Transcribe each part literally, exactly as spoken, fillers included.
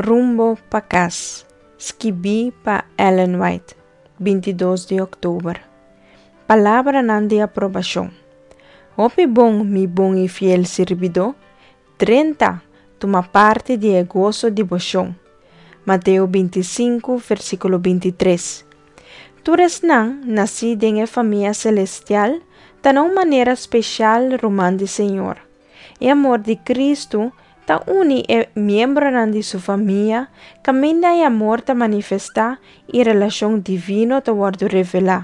Rumbo pa Cas, escribi pa Ellen White, veintidós de octubre. Palavra nan de aprovação. Opi bom, mi bom e fiel servidor, trinta, toma parte de gozo devoção. Mateus vinte e cinco, versículo vinte e três. Tu eres nan, nascido em família celestial, de uma maneira especial román de Senhor. E amor de Cristo, ta uni e membro nan de sua família, caminha e amor ta manifestar e relação divino ta guardo revelar.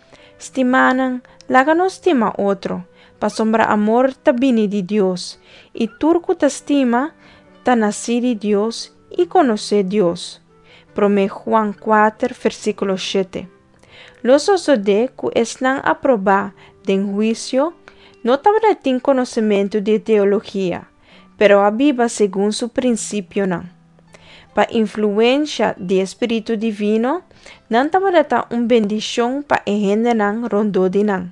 Stimanan, laga no estima outro, pa sombra amor ta bini de Deus, e turco ta estima, ta nasci de Deus e conhecer Deus. Prome Juan quatro, versículo sete. Los osode que estão aprobar den juicio, no tabra tin conhecimento de teologia, pero aviva según su principio nan. Pa influência de Espírito Divino, nan tabra un bendición pa egende nan rondo di nan.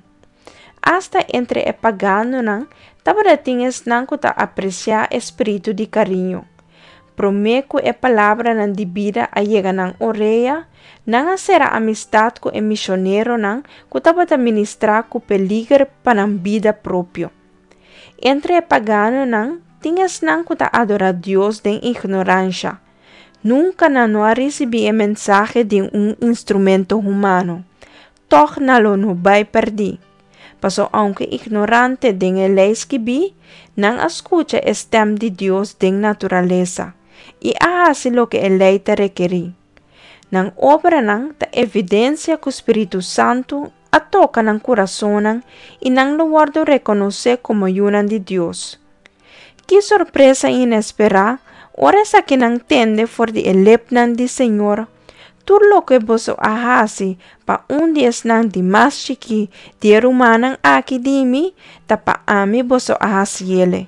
Hasta entre e pagano nan, tabra tinges nan kuta apreciar Espírito de carinho. Promeco e palavra nan di vida a llega nan oreia, nan a será amistad com e missioneiro nan kuta bata ministrar ku peligre pa nan vida propio. Entre e pagano nan, tinhas nan kuta adorar Deus den ignorância. Nunca nan no recebi a mensagem de um instrumento humano. Torna-lo no vai perdi. Paso aunque ignorante den a leis que bi, nan escucha a stem de Deus den natureza. E hace lo que a lei te requeri. Nan obra nan ta evidencia que o Espírito Santo a toca nan coração nan e nan lo guardo reconocer como yunan de Deus. Que surpresa inesperada, ora esa que nan tende for de elep nan de Senhor, tur lo que vos ahasi pa un dies nan di mas chiqui de rumanan aqui de mi, ta pa ami vos ahasi ele.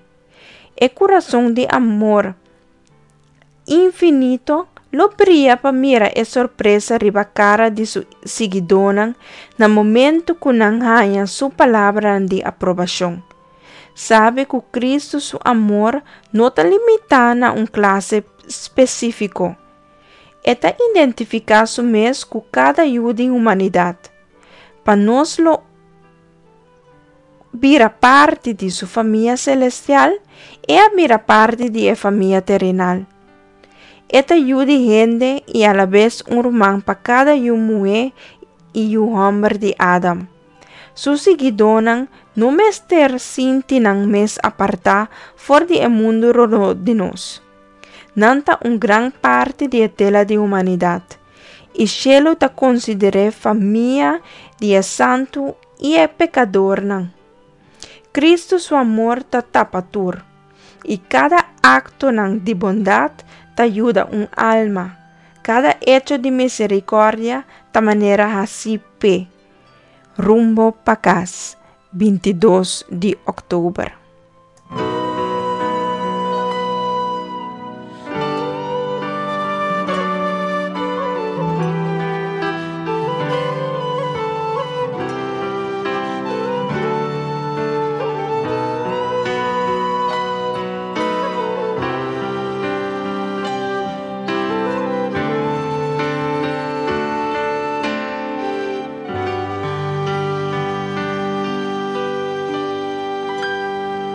E coração de amor infinito, lo brilha pa mira e surpresa riba cara de su seguidonan na momento que nan haya su palavra de aprovação. Sabe que Cristo, su amor, não está limitado a uma classe específica. Está identificar su mês com cada ajuda em humanidade. Para nós lo vira parte de sua família celestial e a vira parte de a família terrenal. Esta ajuda gente e a la vez um román para cada mulher e um homem de Adam. Su seguidonan no mester sinti nang mes aparta for di e mundo rodo de nós. Nanta un gran parte de tela de humanidade. E cielo ta considere família de e santo e e pecador nan. Cristo su amor ta tapatur. E cada acto nang de bondade ta ayuda un alma. Cada hecho de misericordia ta manera así pe. Rumbo pa Cas, veintidós de octubre.